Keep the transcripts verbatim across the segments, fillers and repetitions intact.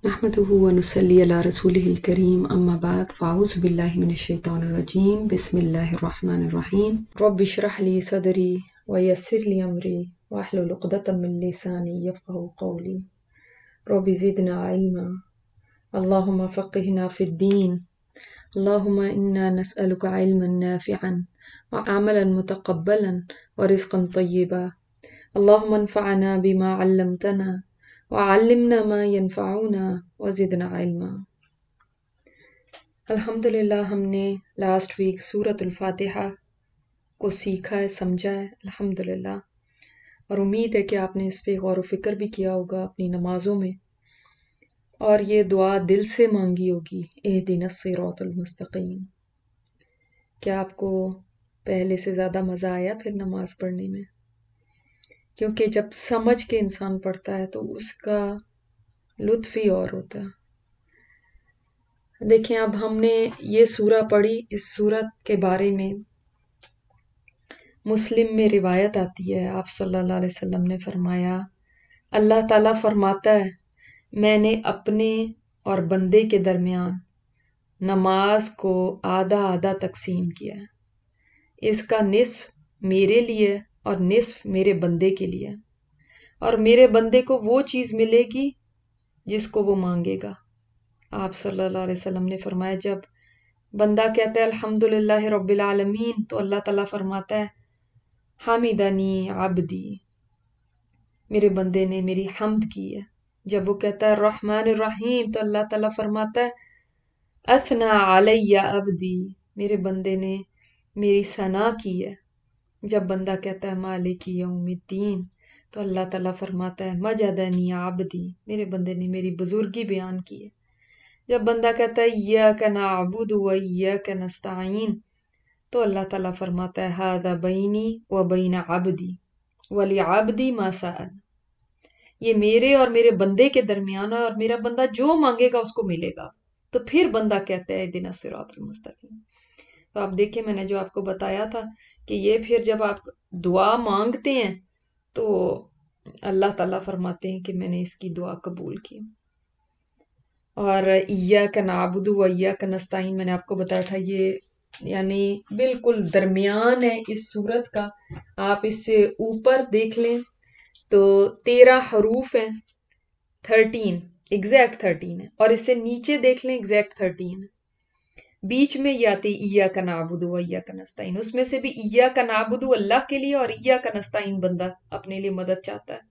نحمده ونصلي على رسوله الكريم أما بعد فأعوذ بالله من الشيطان الرجيم بسم الله الرحمن الرحيم رب اشرح لي صدري ويسر لي أمري واحلل عقدة من لساني يفقهوا قولي رب زدنا علما اللهم فقهنا في الدين اللهم إنا نسألك علما نافعا وعملا متقبلا ورزقا طيبا اللهم انفعنا بما علمتنا وعلمنا ما ينفعنا وزدنا علما۔ الحمدللہ ہم نے لاسٹ ویک سورۃ الفاتحہ کو سیکھا ہے، سمجھا ہے الحمدللہ، اور امید ہے کہ آپ نے اس پہ غور و فکر بھی کیا ہوگا اپنی نمازوں میں، اور یہ دعا دل سے مانگی ہوگی، اہدنا الصراط المستقیم۔ کیا آپ کو پہلے سے زیادہ مزہ آیا پھر نماز پڑھنے میں؟ کیونکہ جب سمجھ کے انسان پڑھتا ہے تو اس کا لطف ہی اور ہوتا ہے۔ دیکھیں، اب ہم نے یہ سورہ پڑھی، اس سورت کے بارے میں مسلم میں روایت آتی ہے، آپ صلی اللہ علیہ وسلم نے فرمایا، اللہ تعالیٰ فرماتا ہے میں نے اپنے اور بندے کے درمیان نماز کو آدھا آدھا تقسیم کیا ہے، اس کا نصف میرے لیے اور نصف میرے بندے کے لیے، اور میرے بندے کو وہ چیز ملے گی جس کو وہ مانگے گا۔ آپ صلی اللہ علیہ وسلم نے فرمایا جب بندہ کہتا ہے الحمدللہ رب العالمین تو اللہ تعالیٰ فرماتا ہے حمدنی عبدی، میرے بندے نے میری حمد کی ہے۔ جب وہ کہتا ہے الرحمن الرحیم تو اللہ تعالیٰ فرماتا ہے اثنا علی عبدی، میرے بندے نے میری ثنا کی ہے۔ جب بندہ کہتا ہے مالک یوم الدین تو اللہ تعالیٰ فرماتا ہے مجدنی عبدی، میرے بندے نے میری بزرگی بیان کی ہے۔ جب بندہ کہتا ہے ایاک نعبد و ایاک نستعین تو اللہ تعالیٰ فرماتا ہے ھذا بینی و بین عبدی ولعبدی ما سأل، یہ میرے اور میرے بندے کے درمیان ہے اور میرا بندہ جو مانگے گا اس کو ملے گا۔ تو پھر بندہ کہتا ہے اہدنا الصراط المستقیم۔ تو آپ دیکھیں، میں نے جو آپ کو بتایا تھا کہ یہ پھر جب آپ دعا مانگتے ہیں تو اللہ تعالیٰ فرماتے ہیں کہ میں نے اس کی دعا قبول کی۔ اور ایاک نعبد و ایاک نستعین میں نے آپ کو بتایا تھا یہ یعنی بالکل درمیان ہے اس سورت کا۔ آپ اس سے اوپر دیکھ لیں تو تیرہ حروف ہیں، تھرٹین ایگزیکٹ تھرٹین ہے، اور اس سے نیچے دیکھ لیں ایگزیکٹ تھرٹین ہے۔ بیچ میں یہ آتی ایاک نعبد و ایاک نستعین، اس میں سے بھی ایاک نعبد اللہ کے لیے اور ایاک نستعین بندہ اپنے لیے مدد چاہتا ہے،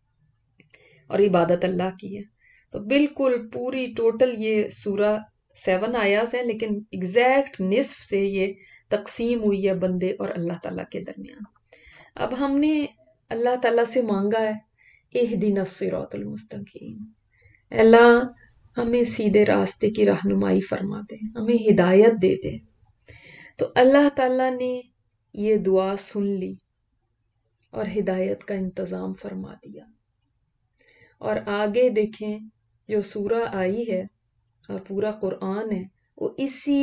اور عبادت اللہ کی ہے۔ تو بالکل پوری ٹوٹل یہ سورہ سیون آیاز ہیں، لیکن ایگزیکٹ نصف سے یہ تقسیم ہوئی ہے بندے اور اللہ تعالیٰ کے درمیان۔ اب ہم نے اللہ تعالیٰ سے مانگا ہے اہدنا الصراط المستقیم، اللہ ہمیں سیدھے راستے کی رہنمائی فرما دے، ہمیں ہدایت دے دے۔ تو اللہ تعالیٰ نے یہ دعا سن لی اور ہدایت کا انتظام فرما دیا۔ اور آگے دیکھیں جو سورہ آئی ہے اور پورا قرآن ہے وہ اسی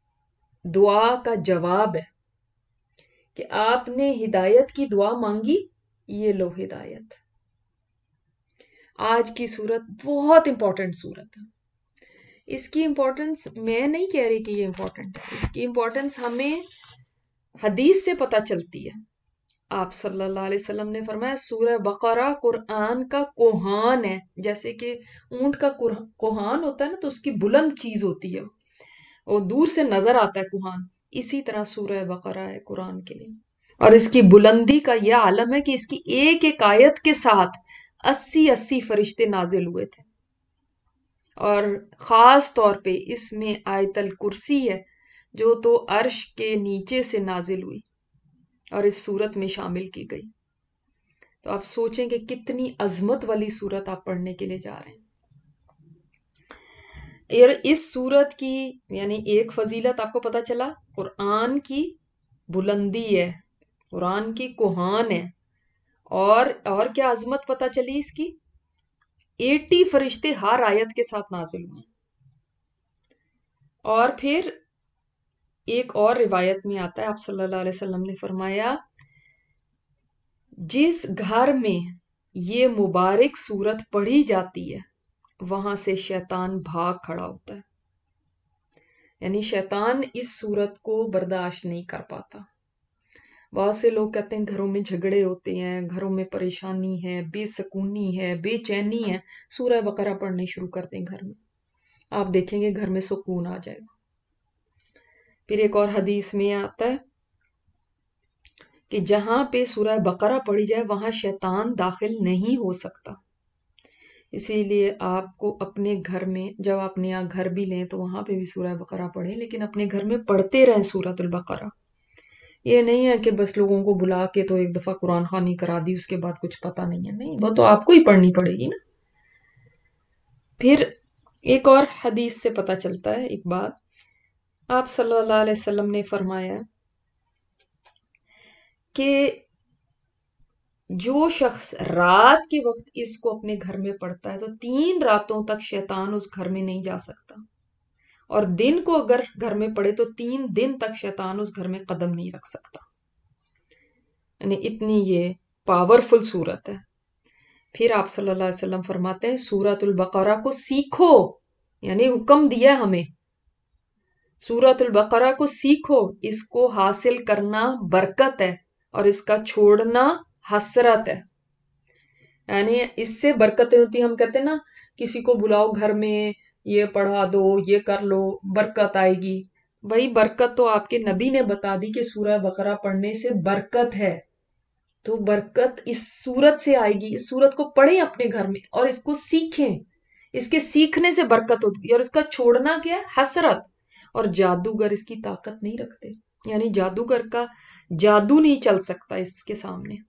دعا کا جواب ہے کہ آپ نے ہدایت کی دعا مانگی، یہ لو ہدایت۔ آج کی سورت بہت امپورٹنٹ سورت ہے۔ اس کی امپورٹنس میں نہیں کہہ رہی کہ یہ امپورٹنٹ ہے، اس کی امپورٹنس ہمیں حدیث سے پتہ چلتی ہے۔ آپ صلی اللہ علیہ وسلم نے فرمایا سورہ بقرہ قرآن کا کوہان ہے، جیسے کہ اونٹ کا کوہان ہوتا ہے نا تو اس کی بلند چیز ہوتی ہے، اور دور سے نظر آتا ہے کوہان، اسی طرح سورہ بقرہ ہے قرآن کے لیے۔ اور اس کی بلندی کا یہ عالم ہے کہ اس کی ایک ایک آیت کے ساتھ اسی اسی فرشتے نازل ہوئے تھے، اور خاص طور پہ اس میں آیت الکرسی ہے جو تو عرش کے نیچے سے نازل ہوئی اور اس سورت میں شامل کی گئی۔ تو آپ سوچیں کہ کتنی عظمت والی سورت آپ پڑھنے کے لیے جا رہے ہیں۔ اس سورت کی یعنی ایک فضیلت آپ کو پتہ چلا، قرآن کی بلندی ہے، قرآن کی کوہان ہے، اور اور کیا عظمت پتہ چلی اس کی، ایٹی فرشتے ہر آیت کے ساتھ نازل ہوئے۔ اور پھر ایک اور روایت میں آتا ہے آپ صلی اللہ علیہ وسلم نے فرمایا جس گھر میں یہ مبارک سورت پڑھی جاتی ہے वहां से शैतान भाग खड़ा होता है। यानी शैतान इस सूरत को बर्दाश्त नहीं कर पाता। बहुत से लोग कहते हैं घरों में झगड़े होते हैं, घरों में परेशानी है, बेसकूनी है, बेचैनी है, सूरह बकरा पढ़ने शुरू करते हैं घर में, आप देखेंगे घर में सुकून आ जाएगा। फिर एक और हदीस में आता है कि जहां पे सूरह बकरा पढ़ी जाए वहां शैतान दाखिल नहीं हो सकता। इसीलिए आपको अपने घर में, जब अपने यहाँ घर भी लें तो वहां पे भी सूरह बकरा पढ़ें, लेकिन अपने घर में पढ़ते रहें सूरतुल बकरा। ये नहीं है कि बस लोगों को बुला के तो एक दफा कुरान खानी करा दी, उसके बाद कुछ पता नहीं है, नहीं, वो तो आपको ही पढ़नी पड़ेगी ना। फिर एक और हदीस से पता चलता है एक बात, आप सल्लल्लाहु अलैहि वसल्लम ने फरमाया कि जो शख्स रात के वक्त इसको अपने घर में पढ़ता है तो तीन रातों तक शैतान उस घर में नहीं जा सकता, और दिन को अगर घर में पढ़े तो तीन दिन तक शैतान उस घर में कदम नहीं रख सकता। यानी इतनी ये पावरफुल सूरत है। फिर आप सल्लल्लाहु अलैहि वसल्लम फरमाते हैं सूरतुल बकरा को सीखो, यानी हुक्म दिया हमें, सूरतुल बकरा को सीखो, इसको हासिल करना बरकत है और इसका छोड़ना हसरत है। यानी इससे बरकतें होती, हम कहते हैं ना किसी को बुलाओ घर में, ये पढ़ा दो, ये कर लो, बरकत आएगी। वही बरकत तो आपके नबी ने बता दी कि सूरह बकरा पढ़ने से बरकत है, तो बरकत इस सूरत से आएगी। इस सूरत को पढ़ें अपने घर में और इसको सीखें, इसके सीखने से बरकत होती है, और इसका छोड़ना क्या है, हसरत। और जादूगर इसकी ताकत नहीं रखते, यानी जादूगर का जादू नहीं चल सकता इसके सामने।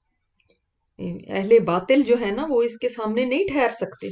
अहले बातिल जो है ना वो इसके सामने नहीं ठहर सकते।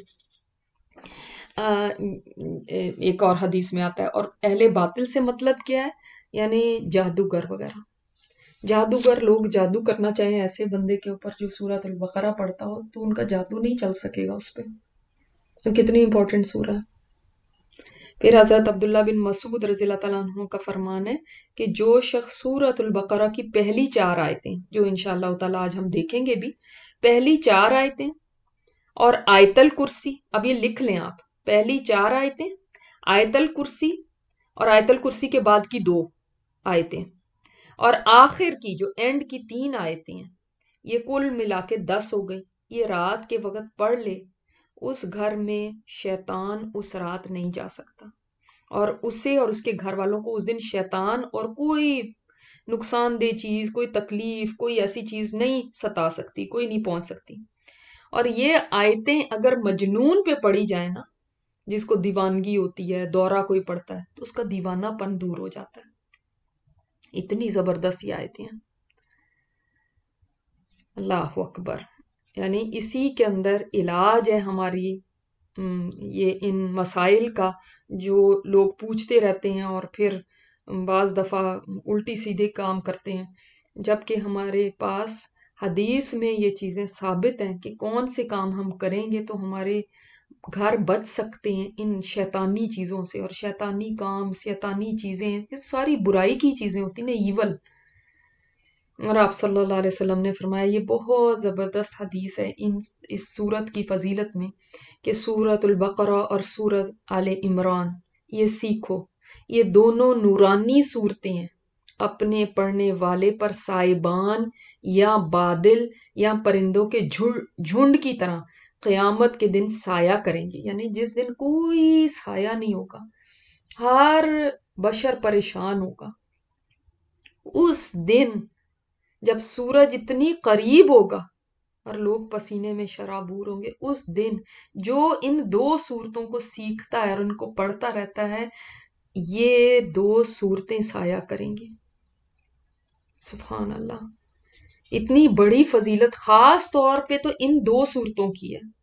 आ, एक और हदीस में आता है, और अहले बातिल से मतलब क्या है, यानी जादूगर वगैरह। जादूगर लोग जादू करना चाहें ऐसे बंदे के ऊपर जो सूरत अल बकरा पढ़ता हो, तो उनका जादू नहीं चल सकेगा उस पर। तो कितनी इंपॉर्टेंट सूरह है। फिर हजरत अब्दुल्ला बिन मसूद रज़ियल्लाहु ताला अन्हु का फरमान है कि जो शख्स सूरतुल बकरा की पहली चार आयतें, जो इंशाअल्लाह ताला आज हम देखेंगे भी, पहली चार आयतें और आयतल कुर्सी, अब ये लिख लें आप, पहली चार आयतें, आयतल कुर्सी और आयतल कुर्सी के बाद की दो आयतें, और आखिर की जो एंड की तीन आयतें हैं, ये कुल मिला के दस हो गई। ये रात के वक्त पढ़ ले, उस घर में शैतान उस रात नहीं जा सकता, और उसे और उसके घर वालों को उस दिन शैतान और कोई नुकसानदेह चीज, कोई तकलीफ, कोई ऐसी चीज नहीं सता सकती, कोई नहीं पहुंच सकती। और ये आयतें अगर मजनून पे पढ़ी जाए ना, जिसको दीवानगी होती है, दौरा कोई पढ़ता है, तो उसका दीवानापन दूर हो जाता है। इतनी जबरदस्त ये आयतें हैं, अल्लाह अकबर। यानी इसी के अंदर इलाज है हमारी ये इन मसाइल का, जो लोग पूछते रहते हैं और फिर बाज दफा उल्टी सीधे काम करते हैं, जबकि हमारे पास हदीस में ये चीजें साबित हैं कि कौन से काम हम करेंगे तो हमारे घर बच सकते हैं इन शैतानी चीजों से। और शैतानी काम, शैतानी चीजें, ये सारी बुराई की चीजें होती ना, ईवल। और आप सल्लल्लाहु अलैहि वसल्लम ने फरमाया, ये बहुत जबरदस्त हदीस है इन इस सूरत की फजीलत में, कि सूरतुल बकरा और सूरत आले इमरान ये सीखो, ये दोनों नूरानी सूरतें हैं, अपने पढ़ने वाले पर साइबान या बादल या परिंदों के झुंड की तरह क़यामत के दिन साया करेंगे। यानी जिस दिन कोई साया नहीं होगा, हर बशर परेशान होगा, उस दिन जब सूरज इतनी करीब होगा और लोग पसीने में शराबूर होंगे, उस दिन जो इन दो सूरतों को सीखता है और उनको पढ़ता रहता है, ये दो सूरतें साया करेंगी। सुभान अल्लाह, इतनी बड़ी फजीलत खास तौर पे तो इन दो सूरतों की है।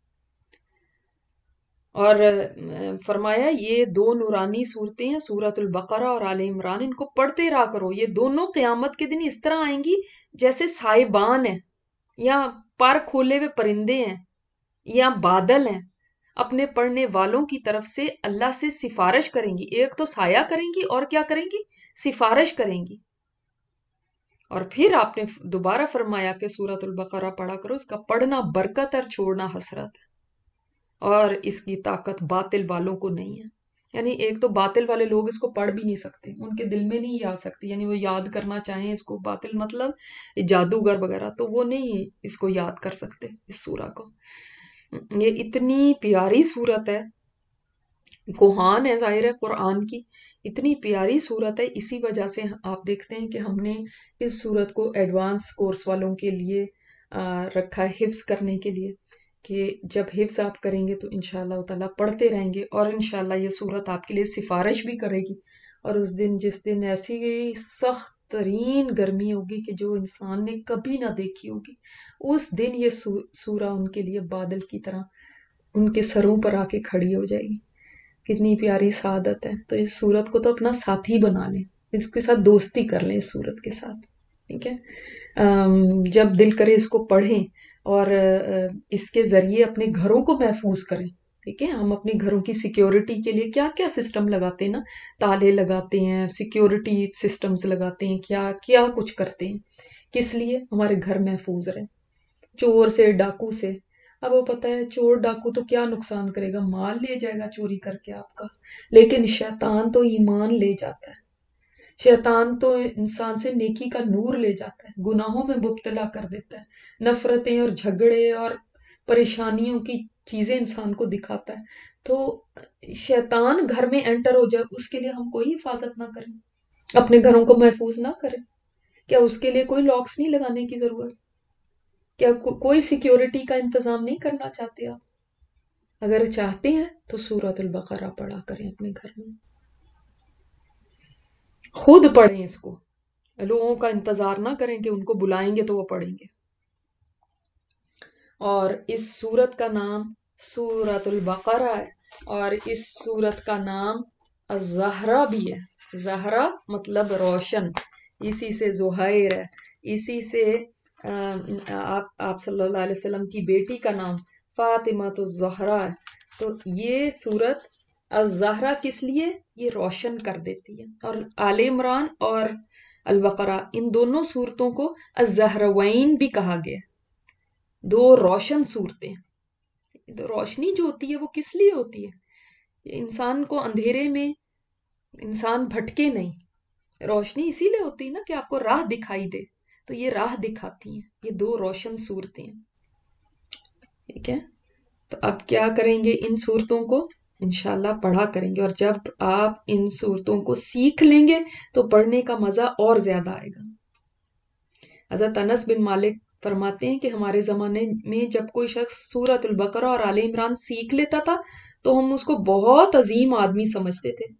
और फरमाया ये दो नूरानी सूरतें हैं, सूरतुल बकरा और आले इमरान, इनको पढ़ते रहा करो। ये दोनों क़यामत के दिन इस तरह आएंगी जैसे साहिबान है, या पर खोले हुए परिंदे हैं, या बादल हैं, अपने पढ़ने वालों की तरफ से अल्लाह से सिफारिश करेंगी। एक तो साया करेंगी और क्या करेंगी, सिफारिश करेंगी। और फिर आपने दोबारा फरमाया कि सूरतुल बकरा पढ़ा करो, इसका पढ़ना बरकत और छोड़ना हसरत है। اور اس کی طاقت باطل والوں کو نہیں ہے. یعنی ایک تو باطل والے لوگ اس کو پڑھ بھی نہیں سکتے، ان کے دل میں نہیں آ سکتی، یعنی وہ یاد کرنا چاہیں اس کو، باطل مطلب جادوگر وغیرہ، تو وہ نہیں اس کو یاد کر سکتے اس سورہ کو. یہ اتنی پیاری سورت ہے، کوہان ہے ظاہر ہے قرآن کی، اتنی پیاری صورت ہے. اسی وجہ سے آپ دیکھتے ہیں کہ ہم نے اس صورت کو ایڈوانس کورس والوں کے لیے رکھا ہے، حفظ کرنے کے لیے، کہ جب حفظ آپ کریں گے تو انشاءاللہ تعالیٰ پڑھتے رہیں گے، اور انشاءاللہ یہ صورت آپ کے لیے سفارش بھی کرے گی. اور اس دن جس دن ایسی سخت ترین گرمی ہوگی کہ جو انسان نے کبھی نہ دیکھی ہوگی، اس دن یہ سورہ ان کے لیے بادل کی طرح ان کے سروں پر آ کے کھڑی ہو جائے گی. کتنی پیاری سعادت ہے. تو اس صورت کو تو اپنا ساتھی بنا لیں، اس کے ساتھ دوستی کر لیں اس صورت کے ساتھ. ٹھیک ہے، جب دل کرے اس کو پڑھیں اور اس کے ذریعے اپنے گھروں کو محفوظ کریں. ٹھیک ہے، ہم اپنی گھروں کی سیکیورٹی کے لیے کیا کیا سسٹم لگاتے ہیں نا، تالے لگاتے ہیں، سیکیورٹی سسٹمز لگاتے ہیں، کیا کیا کچھ کرتے ہیں، کس لیے؟ ہمارے گھر محفوظ رہے چور سے، ڈاکو سے. اب وہ پتہ ہے چور ڈاکو تو کیا نقصان کرے گا، مال لے جائے گا چوری کر کے آپ کا، لیکن شیطان تو ایمان لے جاتا ہے. شیطان تو انسان سے نیکی کا نور لے جاتا ہے، گناہوں میں مبتلا کر دیتا ہے، نفرتیں اور جھگڑے اور پریشانیوں کی چیزیں انسان کو دکھاتا ہے. تو شیطان گھر میں انٹر ہو جائے، اس کے لیے ہم کوئی حفاظت نہ کریں، اپنے گھروں کو محفوظ نہ کریں؟ کیا اس کے لیے کوئی لاکس نہیں لگانے کی ضرورت؟ کیا کوئی سیکیورٹی کا انتظام نہیں کرنا چاہتے آپ؟ اگر چاہتے ہیں تو سورۃ البقرہ پڑھا کریں اپنے گھر میں، خود پڑھیں اس کو، لوگوں کا انتظار نہ کریں کہ ان کو بلائیں گے تو وہ پڑھیں گے. اور اس سورت کا نام سورۃ البقرہ ہے، اور اس سورت کا نام الزہرا بھی ہے. زہرا مطلب روشن، اسی سے زہیر ہے، اسی سے آپ آپ صلی اللہ علیہ وسلم کی بیٹی کا نام فاطمہ الزہرا ہے. تو یہ سورت الزہرا کس لیے؟ یہ روشن کر دیتی ہے. اور آل عمران اور البقرہ ان دونوں صورتوں کو الزہروین بھی کہا گیا، دو روشن صورتیں. تو روشنی جو ہوتی ہے وہ کس لیے ہوتی ہے؟ انسان کو اندھیرے میں انسان بھٹکے نہیں، روشنی اسی لیے ہوتی ہے نا کہ آپ کو راہ دکھائی دے. تو یہ راہ دکھاتی ہیں یہ دو روشن صورتیں. ٹھیک ہے، تو اب کیا کریں گے؟ ان صورتوں کو انشاءاللہ پڑھا کریں گے، اور جب آپ ان صورتوں کو سیکھ لیں گے تو پڑھنے کا مزہ اور زیادہ آئے گا. حضرت انس بن مالک فرماتے ہیں کہ ہمارے زمانے میں جب کوئی شخص سورۃ البقرہ اور آل عمران سیکھ لیتا تھا تو ہم اس کو بہت عظیم آدمی سمجھتے تھے،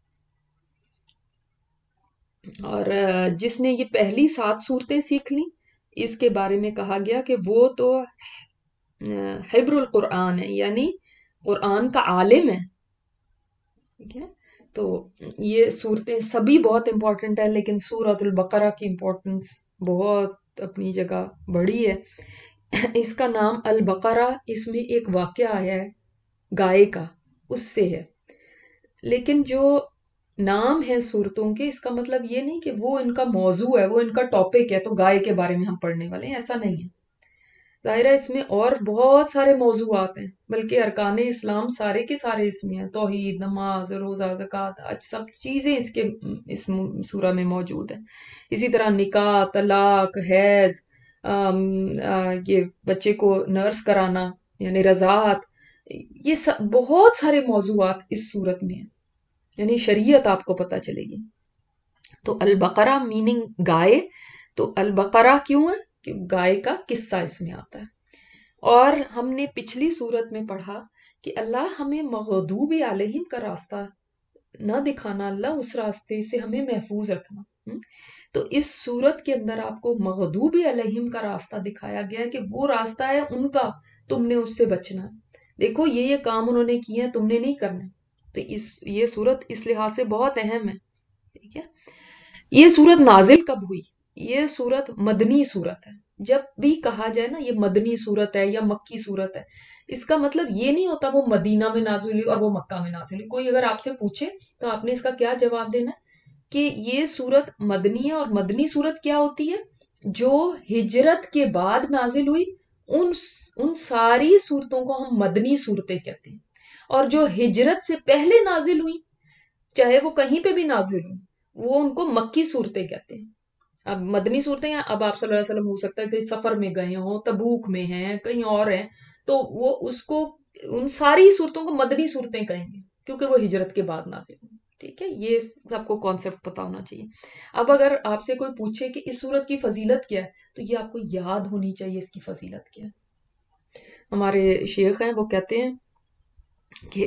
اور جس نے یہ پہلی سات صورتیں سیکھ لیں اس کے بارے میں کہا گیا کہ وہ تو حبر القرآن ہے، یعنی قرآن کا عالم ہے. ٹھیک ہے، تو یہ صورتیں سبھی بہت امپورٹنٹ ہے، لیکن سورۃ البقرہ کی امپورٹنس بہت اپنی جگہ بڑی ہے. اس کا نام البقرہ، اس میں ایک واقعہ آیا ہے گائے کا، اس سے ہے. لیکن جو نام ہے صورتوں کے، اس کا مطلب یہ نہیں کہ وہ ان کا موضوع ہے، وہ ان کا ٹاپک ہے تو گائے کے بارے میں ہم پڑھنے والے ہیں، ایسا نہیں ہے. ظاہر ہے اس میں اور بہت سارے موضوعات ہیں، بلکہ ارکان اسلام سارے کے سارے اس میں ہیں، توحید، نماز، روزہ، زکوٰۃ، حج، سب چیزیں اس کے اس سورہ میں موجود ہیں. اسی طرح نکاح، طلاق، حیض، یہ بچے کو نرس کرانا یعنی رضاعت، یہ سب بہت سارے موضوعات اس صورت میں ہیں، یعنی شریعت آپ کو پتہ چلے گی. تو البقرہ میننگ گائے، تو البقرہ کیوں ہے؟ کہ گائے کا قصہ اس میں آتا ہے. اور ہم نے پچھلی صورت میں پڑھا کہ اللہ ہمیں مغضوب علیہم کا راستہ نہ دکھانا، اللہ اس راستے سے ہمیں محفوظ رکھنا. تو اس صورت کے اندر آپ کو مغضوب علیہم کا راستہ دکھایا گیا کہ وہ راستہ ہے ان کا، تم نے اس سے بچنا ہے. دیکھو یہ یہ کام انہوں نے کیے ہیں، تم نے نہیں کرنے. تو اس یہ صورت اس لحاظ سے بہت اہم ہے. ٹھیک ہے، یہ صورت نازل کب ہوئی؟ یہ صورت مدنی صورت ہے. جب بھی کہا جائے نا یہ مدنی صورت ہے یا مکی صورت ہے، اس کا مطلب یہ نہیں ہوتا وہ مدینہ میں نازل ہوئی اور وہ مکہ میں نازل ہوئی. کوئی اگر آپ سے پوچھے تو آپ نے اس کا کیا جواب دینا کہ یہ صورت مدنی ہے. اور مدنی صورت کیا ہوتی ہے؟ جو ہجرت کے بعد نازل ہوئی ان ان ساری صورتوں کو ہم مدنی صورتیں کہتے ہیں، اور جو ہجرت سے پہلے نازل ہوئی چاہے وہ کہیں پہ بھی نازل ہوئی وہ ان کو مکی صورتیں کہتے ہیں۔ اب مدنی صورتیں ہیں، اب آپ صلی اللہ علیہ وسلم ہو سکتا ہے کہیں سفر میں گئے ہوں، تبوک میں ہیں، کہیں اور ہیں، تو وہ اس کو ان ساری صورتوں کو مدنی صورتیں کہیں گے کیونکہ وہ ہجرت کے بعد نازل ہوئی۔ ٹھیک ہے، یہ سب کو کانسیپٹ پتا ہونا چاہیے۔ اب اگر آپ سے کوئی پوچھے کہ اس صورت کی فضیلت کیا ہے تو یہ آپ کو یاد ہونی چاہیے اس کی فضیلت کیا ہے۔ ہمارے شیخ ہیں وہ کہتے ہیں کہ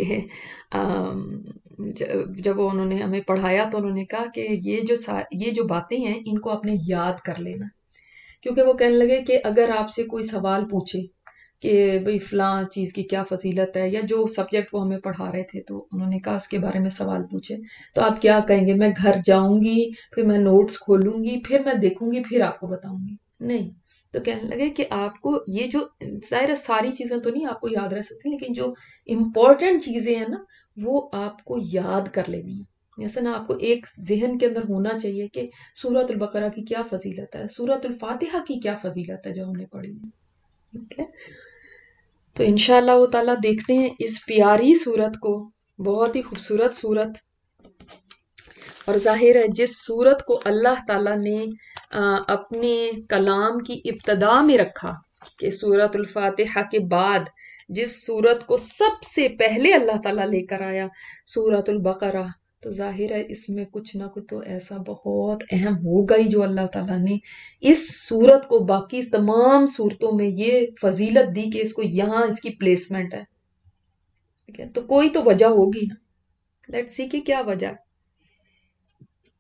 جب انہوں نے ہمیں پڑھایا تو انہوں نے کہا کہ یہ جو یہ جو باتیں ہیں ان کو آپ نے یاد کر لینا، کیونکہ وہ کہنے لگے کہ اگر آپ سے کوئی سوال پوچھے کہ بھئی فلاں چیز کی کیا فضیلت ہے، یا جو سبجیکٹ وہ ہمیں پڑھا رہے تھے تو انہوں نے کہا اس کے بارے میں سوال پوچھے تو آپ کیا کہیں گے؟ میں گھر جاؤں گی، پھر میں نوٹس کھولوں گی، پھر میں دیکھوں گی، پھر آپ کو بتاؤں گی؟ نہیں، تو کہنے لگے کہ آپ کو یہ جو ظاہر ساری چیزیں تو نہیں آپ کو یاد رہ سکتی، لیکن جو امپورٹنٹ چیزیں ہیں نا وہ آپ کو یاد کر لینی ہے۔ جیسے نا آپ کو ایک ذہن کے اندر ہونا چاہیے کہ سورۃ البقرہ کی کیا فضیلت ہے، سورۃ الفاتحہ کی کیا فضیلت ہے جو ہم نے پڑھی ہے۔ ٹھیک ہے، تو انشاءاللہ تعالیٰ دیکھتے ہیں اس پیاری سورت کو، بہت ہی خوبصورت سورت، اور ظاہر ہے جس سورت کو اللہ تعالیٰ نے اپنے کلام کی ابتدا میں رکھا کہ سورۃ الفاتحہ کے بعد جس سورت کو سب سے پہلے اللہ تعالیٰ لے کر آیا سورۃ البقرہ، تو ظاہر ہے اس میں کچھ نہ کچھ تو ایسا بہت اہم ہوگا ہی جو اللہ تعالیٰ نے اس سورت کو باقی تمام سورتوں میں یہ فضیلت دی کہ اس کو یہاں اس کی پلیسمنٹ ہے۔ ٹھیک ہے، تو کوئی تو وجہ ہوگی نا، لیٹس سی کہ کیا وجہ ہے۔